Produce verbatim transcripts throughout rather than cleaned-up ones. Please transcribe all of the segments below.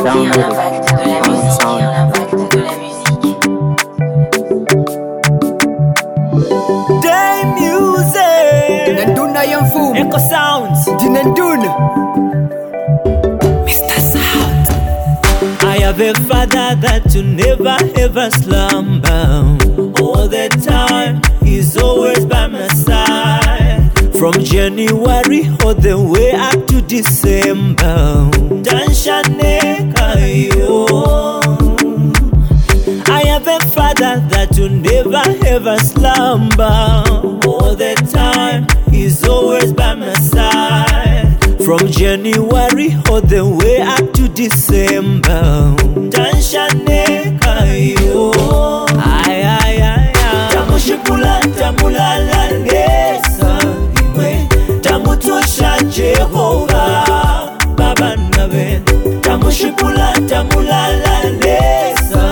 l'impact de la musique, l'impact de la musique. Day music. Dinanduna Yamfu. Echo Sounds. Dinanduna. Mister Sound. I have a father that you never ever slumber. All the time, he's always by my side. From January all the way up to December. Danshaneka yo. I have a father that will never ever slumber. All the time, he's always by my side. From January all the way up to December. Danshaneka yo. Ay ay ay ay. Tamushipula tamulala nesa. Tamutosha Jehovah Baba Nabe. Tamushipula tamulala nesa.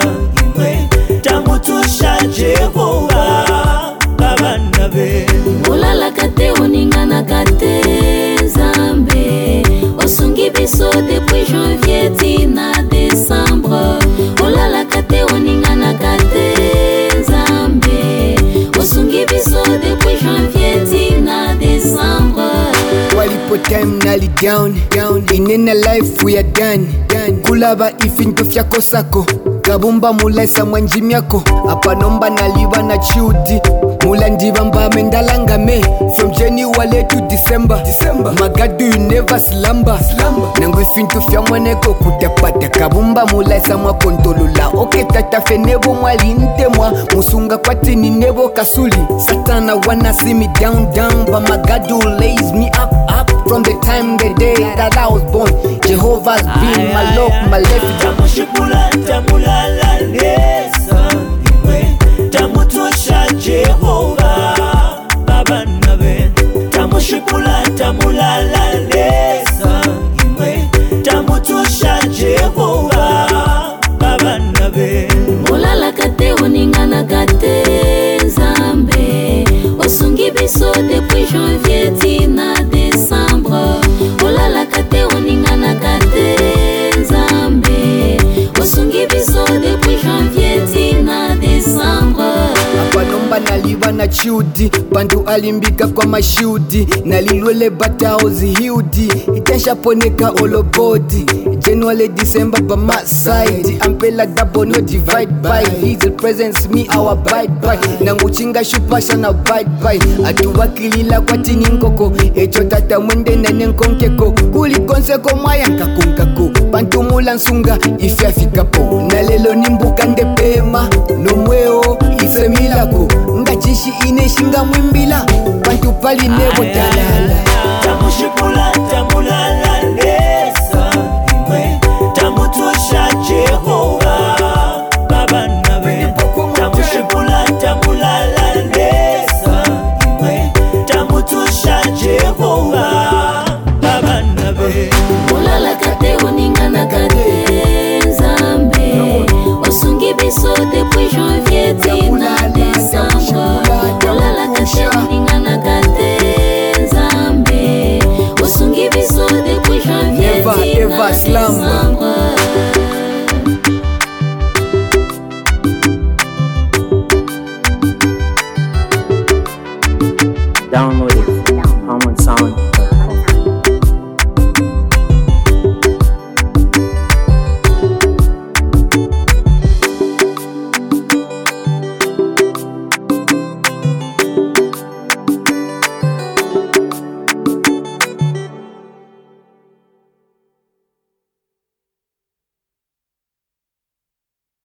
Tamutosha Jehovah Baba Nabe. Olala kate oningana kate Zambe. Osungi biso depuis janvier tina décembre. Olala kate oningana kate Zambe. Osungi biso depuis janvier tina décembre. Walipo time nali down, down. In a life we are done, done. Kulaba ifinto fyako sako. Kabumba mulaisa mwanjimi yako. Apa nomba naliba na chudi. Mula ndiba mba mendalanga me. From January to December, December. Magadu you never slumber, slumber. Nangu ifinto fya mwaneko kutapata. Kabumba mulaisa mwa kontolula. Oke tata fe nebo mwali nte mwa. Musunga kwati ni nebo kasuli. Satana wanna see me down, down. But Magadu lays me up, up. From the time the day that I was born, Jehovah's been my love, my life. Tamushipula tamulala nesa. Tamutosha Jehovah Baba Nabe. Tamushipula tamulala nesa. Tamutosha Jehovah Baba Nabe. Olala kate oningana kate Zambe. Osungi biso depuis janvier tina décembre. Olala kate oningana kate Zambe. Osungi biso depuis janvier tina décembre. Apa nomba naliba na chudi. Bandu alimbika kwa mashudi. Nalilwele bata ozi hiudi. Itensha poneka all body. January December by my side. Ampela double no divide by. His presence me our bite by. Nanguchinga shupasha na bite by. Atuwakilila kwa tini nkoko. Echo tata mwende nene nkonkeko. Kuli konseko maya nkakunkako. Pantumula nsunga ifya fikapo. Nalelo nimbuka ndepema. No mweo ise milako. Ngachishi ineshinga mwimbila. Pantu pali nebo talala. Tamushipula tamulala.